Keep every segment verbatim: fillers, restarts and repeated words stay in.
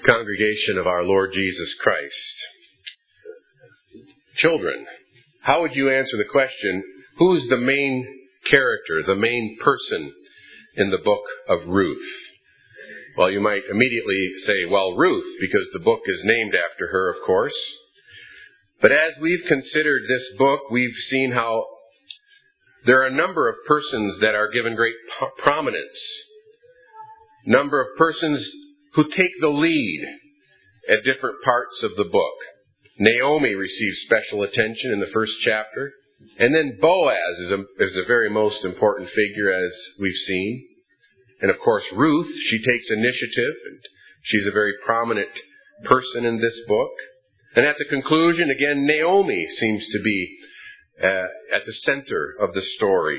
Congregation of our Lord Jesus Christ. Children, how would you answer the question, who's the main character, the main person in the book of Ruth? Well, you might immediately say, well, Ruth, because the book is named after her, of course. But as we've considered this book, we've seen how there are a number of persons that are given great prominence. Number of persons who take the lead at different parts of the book. Naomi receives special attention in the first chapter. And then Boaz is a, is a very most important figure, as we've seen. And of course, Ruth, she takes initiative, and she's a very prominent person in this book. And at the conclusion, again, Naomi seems to be uh, at the center of the story.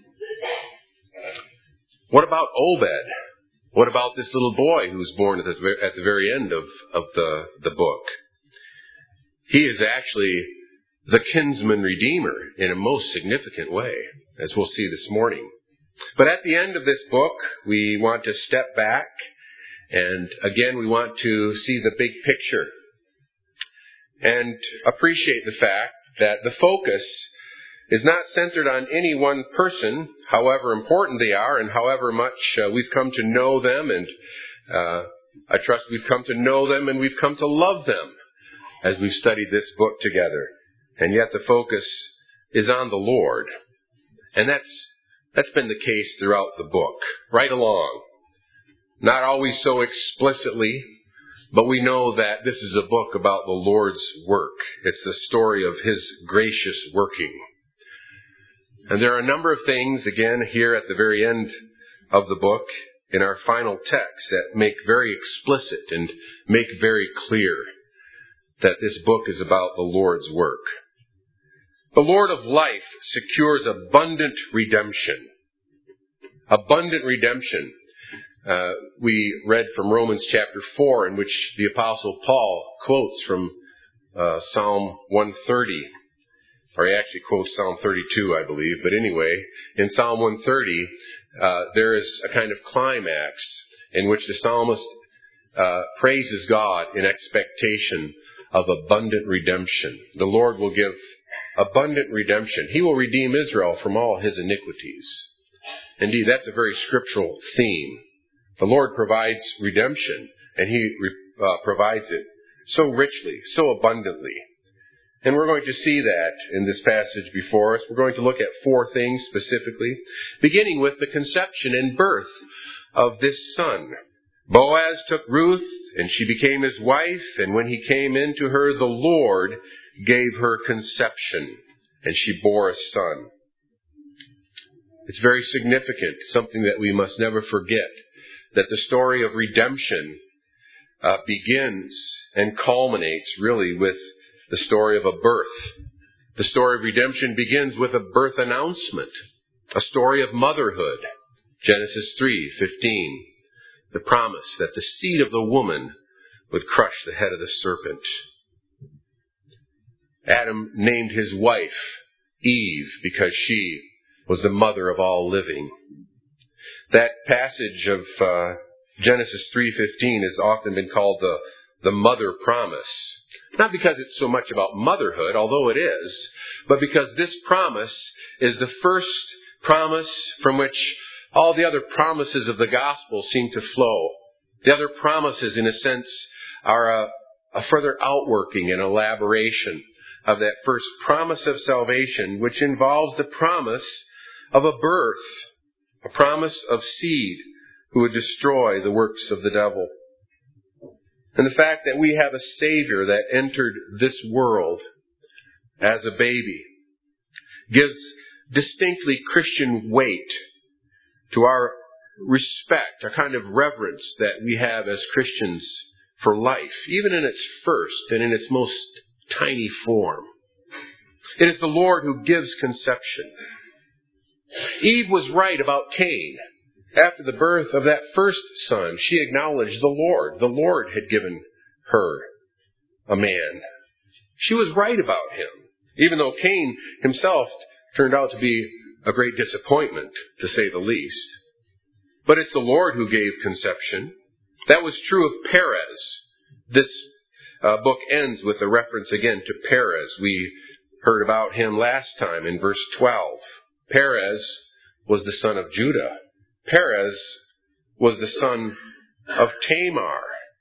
What about Obed? What about this little boy who's born at the, at the very end of, of the, the book? He is actually the kinsman redeemer in a most significant way, as we'll see this morning. But at the end of this book, we want to step back, and again, we want to see the big picture and appreciate the fact that the focus is not centered on any one person, however important they are and however much uh, we've come to know them, and uh, I trust we've come to know them and we've come to love them as we've studied this book together. And yet the focus is on the Lord. And that's that's been the case throughout the book, right along. Not always so explicitly, but we know that this is a book about the Lord's work. It's the story of His gracious working. And there are a number of things, again, here at the very end of the book, in our final text, that make very explicit and make very clear that this book is about the Lord's work. The Lord of life secures abundant redemption. Abundant redemption. Uh, we read from Romans chapter four, in which the Apostle Paul quotes from uh, Psalm one thirty. Or he actually quotes Psalm thirty-two, I believe. But anyway, in Psalm one thirty, uh, there is a kind of climax in which the psalmist uh, praises God in expectation of abundant redemption. The Lord will give abundant redemption. He will redeem Israel from all his iniquities. Indeed, that's a very scriptural theme. The Lord provides redemption, and He uh, provides it so richly, so abundantly. And we're going to see that in this passage before us. We're going to look at four things specifically, beginning with the conception and birth of this son. Boaz took Ruth, and she became his wife, and when he came into her, the Lord gave her conception, and she bore a son. It's very significant, something that we must never forget, that the story of redemption uh, begins and culminates really with the story of a birth. The story of redemption begins with a birth announcement, a story of motherhood. Genesis three fifteen, the promise that the seed of the woman would crush the head of the serpent. Adam named his wife Eve because she was the mother of all living. That passage of uh, Genesis three fifteen has often been called the, the mother promise. Not because it's so much about motherhood, although it is, but because this promise is the first promise from which all the other promises of the gospel seem to flow. The other promises, in a sense, are a, a further outworking and elaboration of that first promise of salvation, which involves the promise of a birth, a promise of seed who would destroy the works of the devil. And the fact that we have a Savior that entered this world as a baby gives distinctly Christian weight to our respect, our kind of reverence that we have as Christians for life, even in its first and in its most tiny form. It is the Lord who gives conception. Eve was right about Cain. After the birth of that first son, she acknowledged the Lord. The Lord had given her a man. She was right about him, even though Cain himself turned out to be a great disappointment, to say the least. But it's the Lord who gave conception. That was true of Perez. This uh, book ends with a reference again to Perez. We heard about him last time in verse twelve. Perez was the son of Judah. Perez was the son of Tamar.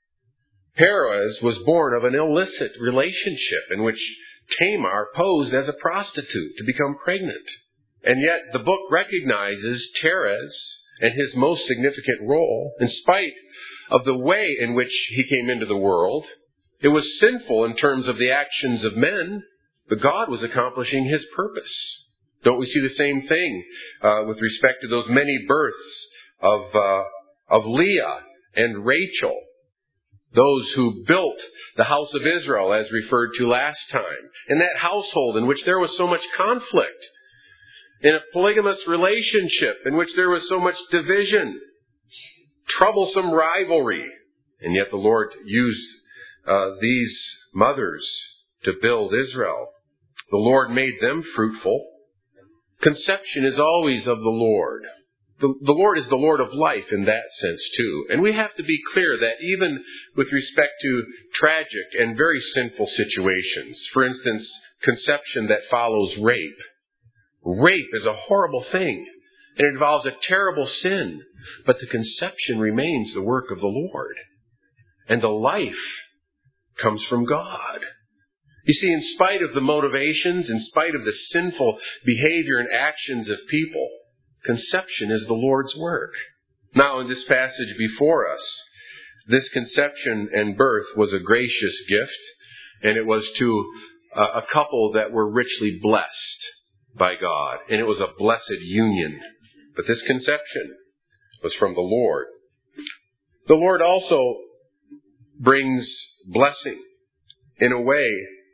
Perez was born of an illicit relationship in which Tamar posed as a prostitute to become pregnant. And yet the book recognizes Perez and his most significant role. In spite of the way in which he came into the world, it was sinful in terms of the actions of men, but God was accomplishing his purpose. Don't we see the same thing uh, with respect to those many births of, uh, of Leah and Rachel? Those who built the house of Israel, as referred to last time, in that household in which there was so much conflict, in a polygamous relationship in which there was so much division, troublesome rivalry, and yet the Lord used uh, these mothers to build Israel. The Lord made them fruitful. Conception is always of the Lord. The, the Lord is the Lord of life in that sense too. And we have to be clear that even with respect to tragic and very sinful situations, for instance, conception that follows rape, rape is a horrible thing. And it involves a terrible sin. But the conception remains the work of the Lord. And the life comes from God. You see, in spite of the motivations, in spite of the sinful behavior and actions of people, conception is the Lord's work. Now, in this passage before us, this conception and birth was a gracious gift, and it was to a couple that were richly blessed by God, and it was a blessed union. But this conception was from the Lord. The Lord also brings blessing in a way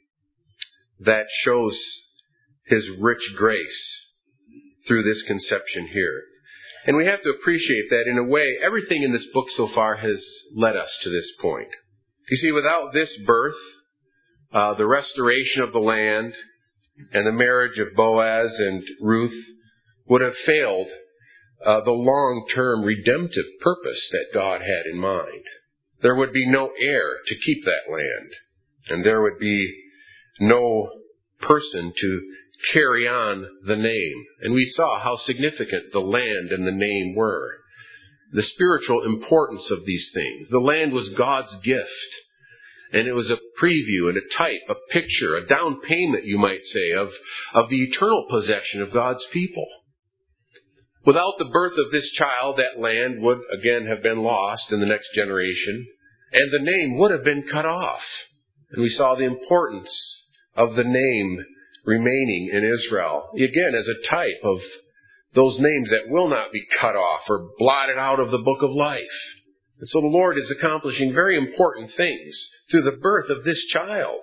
that shows his rich grace through this conception here. And we have to appreciate that in a way, everything in this book so far has led us to this point. You see, without this birth, uh, the restoration of the land and the marriage of Boaz and Ruth would have failed uh, the long-term redemptive purpose that God had in mind. There would be no heir to keep that land, and there would be no person to carry on the name. And we saw how significant the land and the name were. The spiritual importance of these things. The land was God's gift. And it was a preview and a type, a picture, a down payment, you might say, of, of the eternal possession of God's people. Without the birth of this child, that land would again have been lost in the next generation. And the name would have been cut off. And we saw the importance of the name remaining in Israel, again as a type of those names that will not be cut off or blotted out of the book of life. And so the Lord is accomplishing very important things through the birth of this child.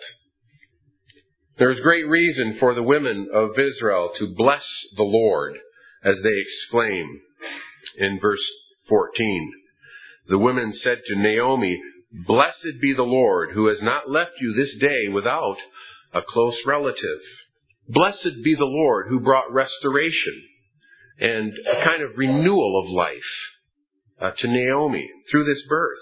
There is great reason for the women of Israel to bless the Lord as they exclaim in verse fourteen. The women said to Naomi, "Blessed be the Lord who has not left you this day without a close relative. Blessed be the Lord who brought restoration and a kind of renewal of life uh, to Naomi through this birth."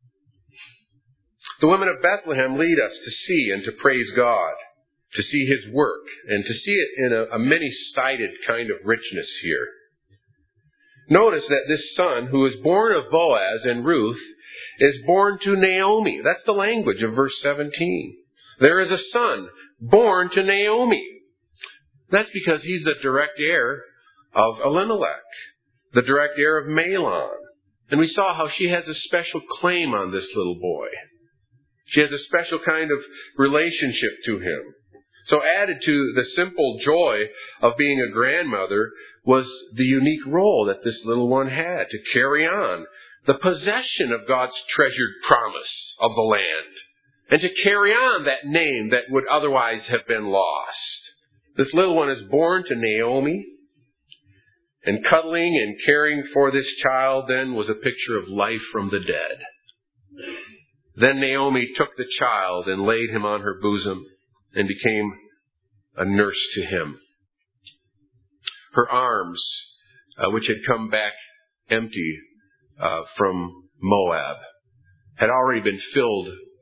The women of Bethlehem lead us to see and to praise God, to see his work, and to see it in a, a many-sided kind of richness here. Notice that this son, who is born of Boaz and Ruth, is born to Naomi. That's the language of verse seventeen. There is a son born to Naomi. That's because he's the direct heir of Elimelech, the direct heir of Mahlon. And we saw how she has a special claim on this little boy. She has a special kind of relationship to him. So added to the simple joy of being a grandmother was the unique role that this little one had to carry on the possession of God's treasured promise of the land, and to carry on that name that would otherwise have been lost. This little one is born to Naomi, and cuddling and caring for this child then was a picture of life from the dead. Then Naomi took the child and laid him on her bosom and became a nurse to him. Her arms, uh, which had come back empty uh, from Moab, had already been filled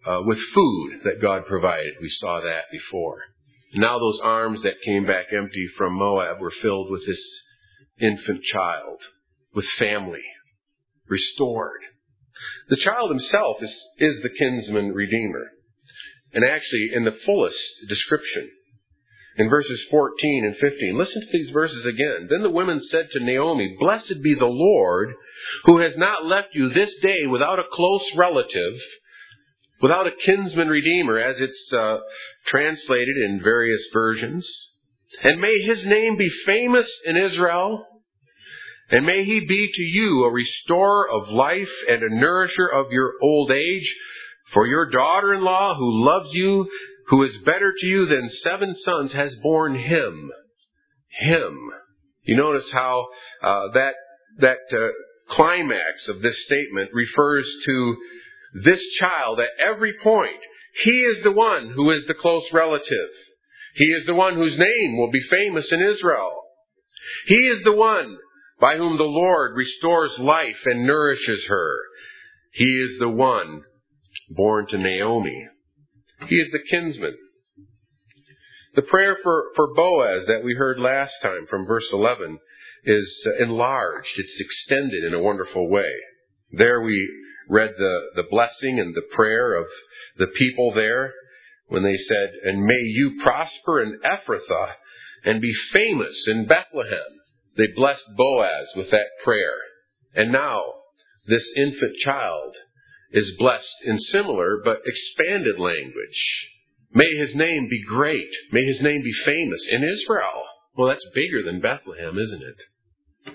uh, with food that God provided. We saw that before. Now those arms that came back empty from Moab were filled with this infant child, with family, restored. The child himself is, is the kinsman redeemer. And actually, in the fullest description, in verses fourteen and fifteen, listen to these verses again. Then the women said to Naomi, "Blessed be the Lord, who has not left you this day without a close relative, without a kinsman redeemer," as it's uh, translated in various versions. "And may his name be famous in Israel. And may he be to you a restorer of life and a nourisher of your old age. For your daughter-in-law who loves you, who is better to you than seven sons, has borne him." Him. You notice how uh, that that uh, climax of this statement refers to this child at every point. He is the one who is the close relative. He is the one whose name will be famous in Israel. He is the one by whom the Lord restores life and nourishes her. He is the one born to Naomi. He is the kinsman. The prayer for, for Boaz that we heard last time from verse eleven is enlarged. It's extended in a wonderful way. There we read the, the blessing and the prayer of the people there when they said, "And may you prosper in Ephrathah and be famous in Bethlehem." They blessed Boaz with that prayer. And now this infant child is blessed in similar but expanded language. May his name be great. May his name be famous in Israel. Well, that's bigger than Bethlehem, isn't it?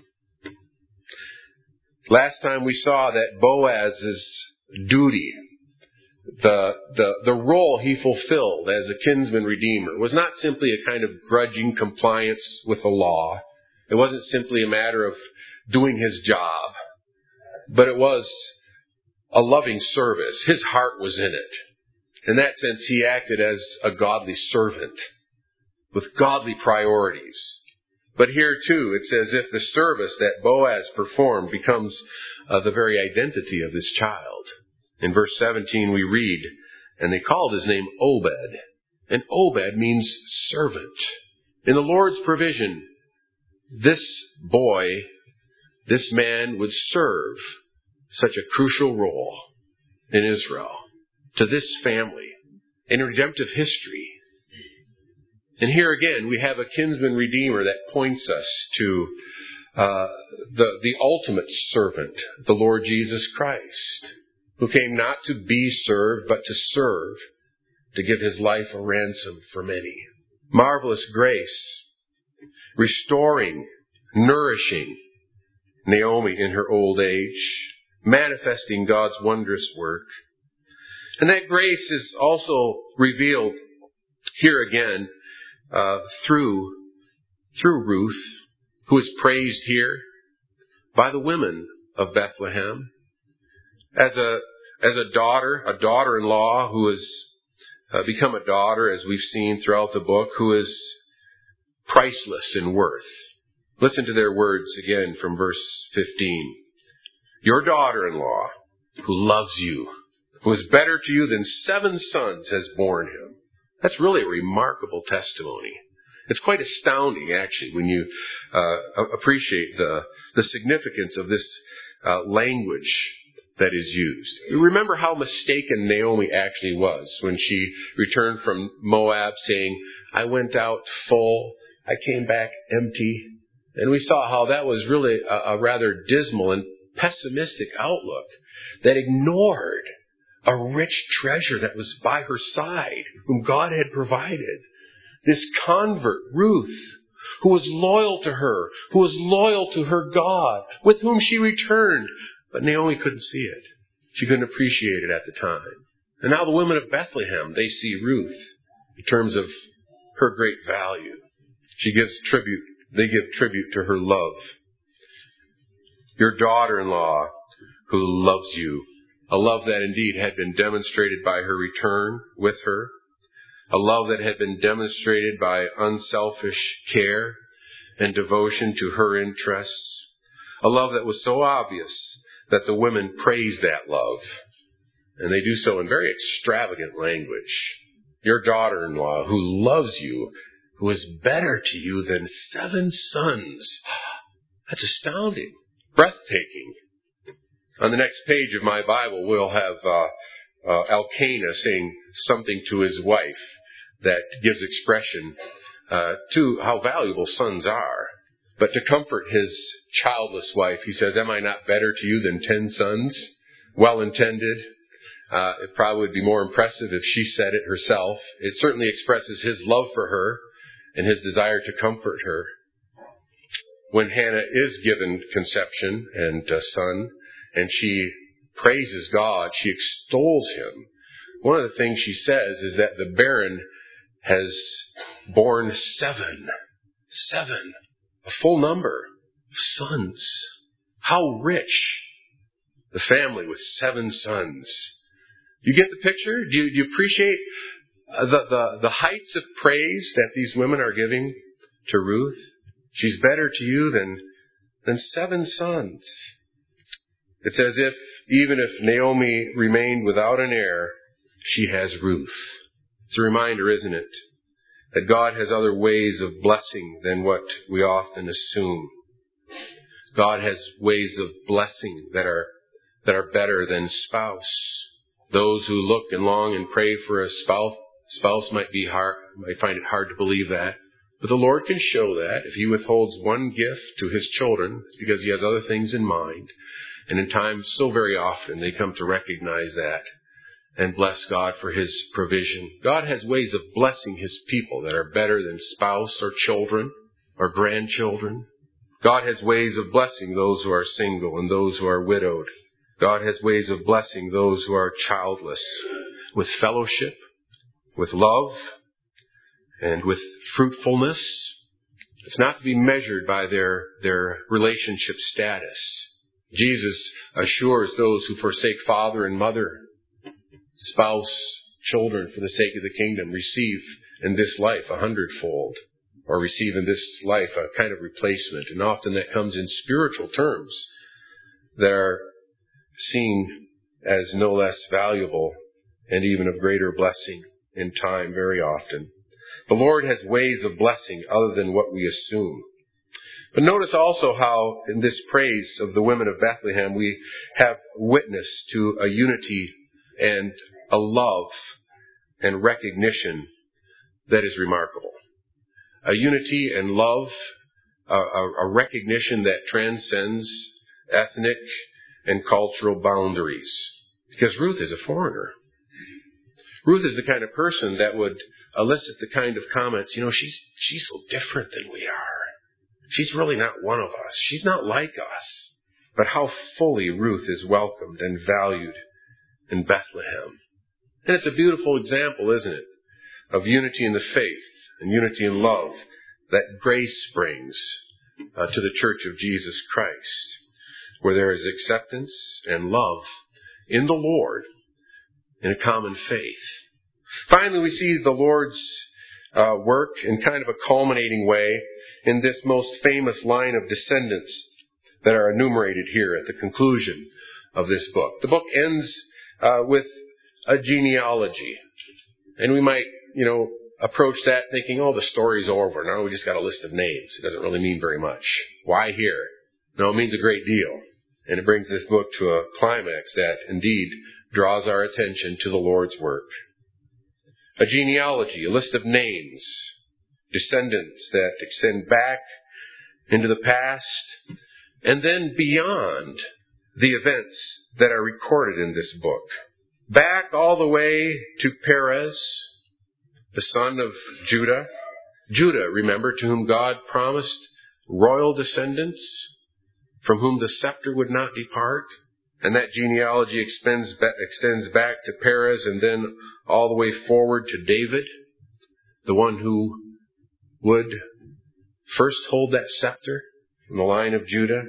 Last time we saw that Boaz's duty, the, the, the role he fulfilled as a kinsman redeemer, was not simply a kind of grudging compliance with the law. It wasn't simply a matter of doing his job, but it was a loving service. His heart was in it. In that sense, he acted as a godly servant with godly priorities. But here too, it's as if the service that Boaz performed becomes uh, the very identity of this child. In verse seventeen we read, "And they called his name Obed." And Obed means servant. In the Lord's provision, this boy, this man would serve such a crucial role in Israel, to this family, in redemptive history. And here again, we have a kinsman redeemer that points us to uh, the, the ultimate servant, the Lord Jesus Christ, who came not to be served, but to serve, to give his life a ransom for many. Marvelous grace, restoring, nourishing Naomi in her old age, manifesting God's wondrous work. And that grace is also revealed here again uh, through through Ruth, who is praised here by the women of Bethlehem as a as a daughter, a daughter-in-law who has uh, become a daughter, as we've seen throughout the book, who is priceless in worth. Listen to their words again from verse fifteen. "Your daughter-in-law, who loves you, who is better to you than seven sons, has borne him." That's really a remarkable testimony. It's quite astounding, actually, when you uh, appreciate the, the significance of this uh, language that is used. You remember how mistaken Naomi actually was when she returned from Moab saying, "I went out full, I came back empty." And we saw how that was really a, a rather dismal and pessimistic outlook that ignored a rich treasure that was by her side, whom God had provided. This convert, Ruth, who was loyal to her, who was loyal to her God, with whom she returned. But Naomi couldn't see it. She couldn't appreciate it at the time. And now the women of Bethlehem, they see Ruth in terms of her great value. She gives tribute, they give tribute to her love. "Your daughter-in-law who loves you." A love that indeed had been demonstrated by her return with her. A love that had been demonstrated by unselfish care and devotion to her interests. A love that was so obvious that the women praised that love. And they do so in very extravagant language. Your daughter-in-law, who loves you, who is better to you than seven sons. That's astounding. Breathtaking. On the next page of my Bible, we'll have uh, uh, Elkanah saying something to his wife that gives expression uh, to how valuable sons are. But to comfort his childless wife, he says, am I not better to you than ten sons? Well intended. Uh, it probably would be more impressive if she said it herself. It certainly expresses his love for her and his desire to comfort her. When Hannah is given conception and a son, and she praises God, she extols him, one of the things she says is that the barren has borne seven. Seven. A full number of sons. How rich the family with seven sons. You get the picture? Do you, do you appreciate the, the, the heights of praise that these women are giving to Ruth? She's better to you than, than seven sons. It's as if even if Naomi remained without an heir, she has Ruth. It's a reminder, isn't it, that God has other ways of blessing than what we often assume. God has ways of blessing that are that are better than spouse. Those who look and long and pray for a spouse, spouse might be hard, might find it hard to believe that. But the Lord can show that if He withholds one gift to His children, it's because He has other things in mind. And in times, so very often, they come to recognize that and bless God for His provision. God has ways of blessing His people that are better than spouse or children or grandchildren. God has ways of blessing those who are single and those who are widowed. God has ways of blessing those who are childless with fellowship, with love, and with fruitfulness. It's not to be measured by their, their relationship status. Jesus assures those who forsake father and mother, spouse, children for the sake of the kingdom, receive in this life a hundredfold, or receive in this life a kind of replacement. And often that comes in spiritual terms that are seen as no less valuable and even of greater blessing in time very often. The Lord has ways of blessing other than what we assume. But notice also how in this praise of the women of Bethlehem we have witness to a unity and a love and recognition that is remarkable. A unity and love, a, a, a recognition that transcends ethnic and cultural boundaries. Because Ruth is a foreigner. Ruth is the kind of person that would elicit the kind of comments, you know, she's she's so different than we are. She's really not one of us. She's not like us. But how fully Ruth is welcomed and valued in Bethlehem. And it's a beautiful example, isn't it, of unity in the faith and unity in love that grace brings uh, to the Church of Jesus Christ, where there is acceptance and love in the Lord in a common faith. Finally, we see the Lord's uh, work in kind of a culminating way in this most famous line of descendants that are enumerated here at the conclusion of this book. The book ends uh, with a genealogy. And we might, you know, approach that thinking, oh, the story's over. Now we just got a list of names. It doesn't really mean very much. Why here? No, it means a great deal. And it brings this book to a climax that indeed draws our attention to the Lord's work. A genealogy, a list of names, descendants that extend back into the past, and then beyond the events that are recorded in this book. Back all the way to Perez, the son of Judah. Judah, remember, to whom God promised royal descendants, from whom the scepter would not depart. And that genealogy extends extends back to Perez and then all the way forward to David, the one who would first hold that scepter from the line of Judah.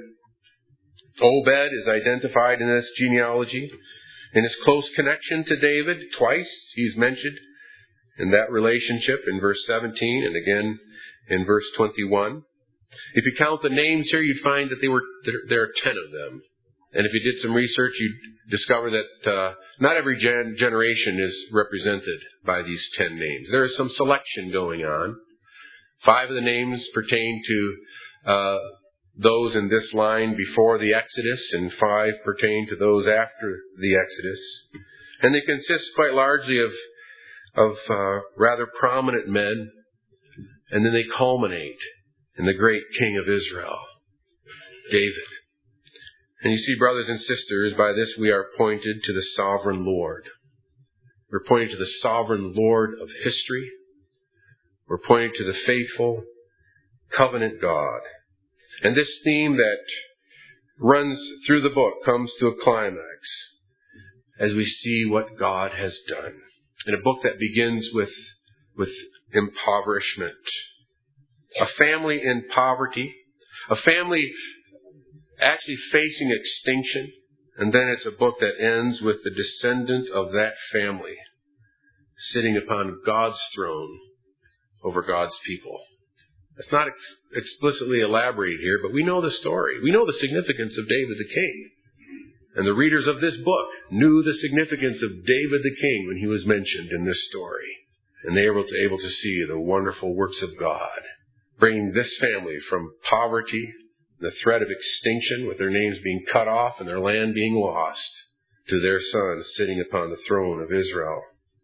Obed is identified in this genealogy in his close connection to David. Twice he's mentioned in that relationship in verse seventeen and again in verse twenty-one. If you count the names here, you'd find that they were there are ten of them. And if you did some research, you'd discover that uh, not every gen- generation is represented by these ten names. There is some selection going on. Five of the names pertain to uh, those in this line before the Exodus, and five pertain to those after the Exodus. And they consist quite largely of, of uh, rather prominent men, and then they culminate in the great King of Israel, David. And you see, brothers and sisters, by this we are pointed to the sovereign Lord. We're pointed to the sovereign Lord of history. We're pointed to the faithful covenant God. And this theme that runs through the book comes to a climax as we see what God has done. In a book that begins with, with impoverishment. A family in poverty. A family actually facing extinction. And then it's a book that ends with the descendant of that family sitting upon God's throne over God's people. It's not ex- explicitly elaborated here, but we know the story. We know the significance of David the king. And the readers of this book knew the significance of David the king when he was mentioned in this story. And they were able to, able to see the wonderful works of God, bringing this family from poverty, the threat of extinction, with their names being cut off and their land being lost, to their son sitting upon the throne of Israel.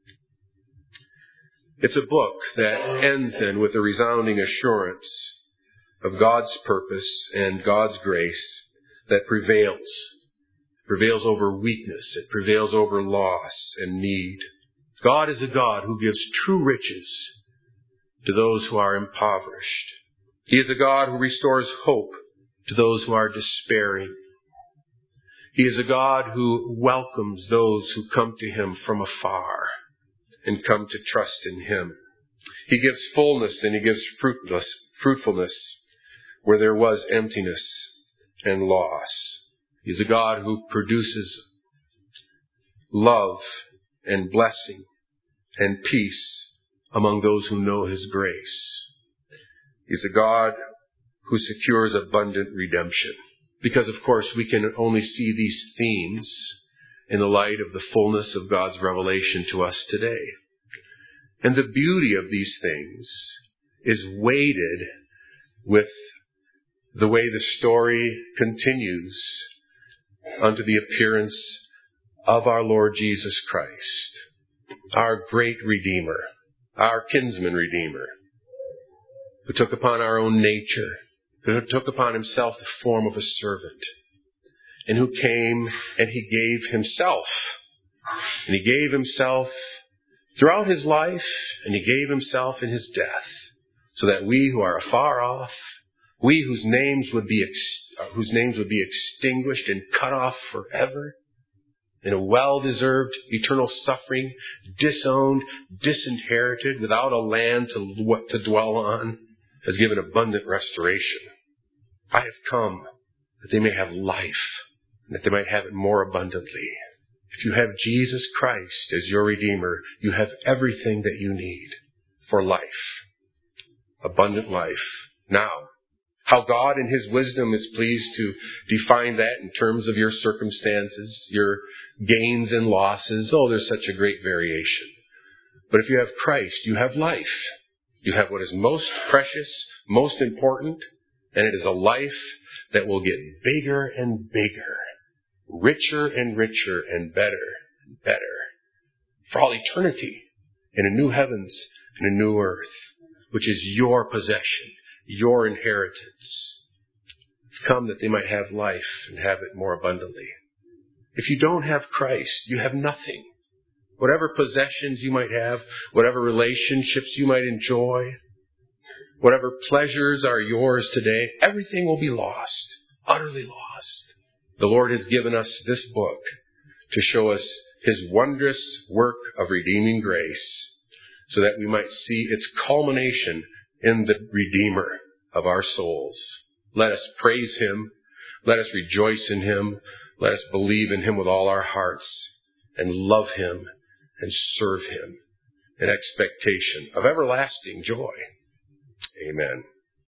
It's a book that ends then with a resounding assurance of God's purpose and God's grace that prevails. It prevails over weakness. It prevails over loss and need. God is a God who gives true riches to those who are impoverished. He is a God who restores hope to those who are despairing. He is a God who welcomes those who come to Him from afar and come to trust in Him. He gives fullness and He gives fruitless, fruitfulness where there was emptiness and loss. He's a God who produces love and blessing and peace among those who know His grace. He's a God who secures abundant redemption. Because, of course, we can only see these themes in the light of the fullness of God's revelation to us today. And the beauty of these things is weighted with the way the story continues unto the appearance of our Lord Jesus Christ, our great Redeemer, our kinsman Redeemer, who took upon our own nature, who took upon Himself the form of a servant, and who came and He gave Himself. And He gave Himself throughout His life, and He gave Himself in His death, so that we who are afar off, we whose names would be ex- whose names would be extinguished and cut off forever, in a well-deserved eternal suffering, disowned, disinherited, without a land to, to dwell on, has given abundant restoration. I have come that they may have life, and that they might have it more abundantly. If you have Jesus Christ as your Redeemer, you have everything that you need for life. Abundant life. Now, how God in His wisdom is pleased to define that in terms of your circumstances, your gains and losses. Oh, there's such a great variation. But if you have Christ, you have life. You have what is most precious, most important, and it is a life that will get bigger and bigger, richer and richer, and better and better for all eternity in a new heavens and a new earth, which is your possession, your inheritance. Come that they might have life and have it more abundantly. If you don't have Christ, you have nothing. Whatever possessions you might have, whatever relationships you might enjoy, whatever pleasures are yours today, everything will be lost, utterly lost. The Lord has given us this book to show us His wondrous work of redeeming grace, so that we might see its culmination in the Redeemer of our souls. Let us praise Him. Let us rejoice in Him. Let us believe in Him with all our hearts and love Him and serve Him in expectation of everlasting joy. Amen.